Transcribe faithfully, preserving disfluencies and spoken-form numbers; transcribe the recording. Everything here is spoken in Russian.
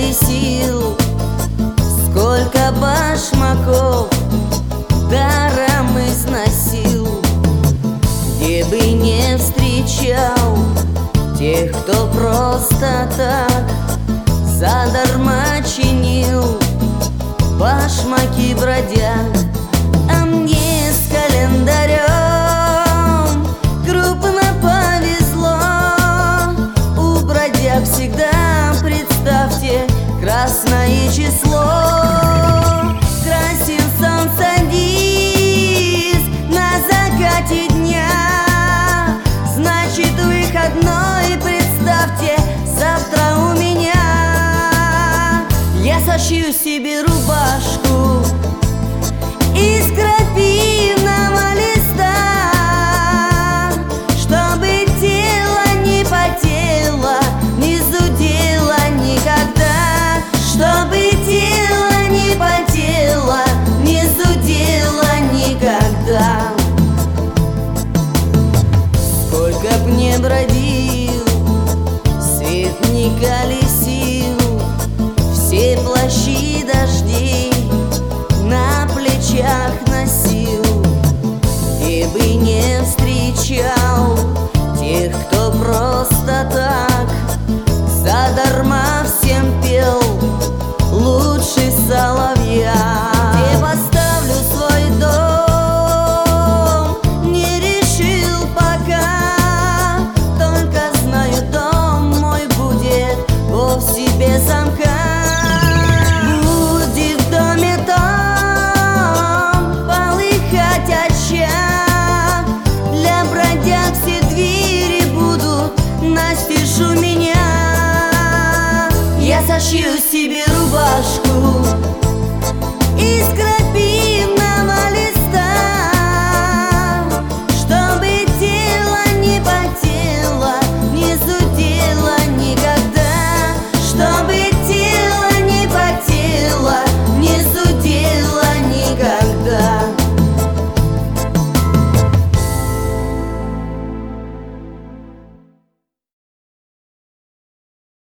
колесил, сколько башмаков даром износил. Где бы не встречал тех, кто просто так задарма чинил, башмаки бродяг. А мне с календарем крупно повезло. У бродяг всегда, представьте, красное число. Красен солнце диск на закате дня, значит выходной, представьте, завтра у меня. Я сошью себе рубашку из крапивного листа, чтобы тело не потело, не зудело никогда, чтобы тело не потело, не зудело никогда. Сколько б не бродил, свет не колесил, все плащи дождей на плечах носил. Где бы не встречал тех, кто просто так задарма всем пел лучше соловья. Где поставлю свой дом, не решил пока, только знаю, дом мой будет вовсе без замка. Будет в доме том полыхать очаг, для бродяг все двери будут настежь у меня. Я сошью себе рубашку из красного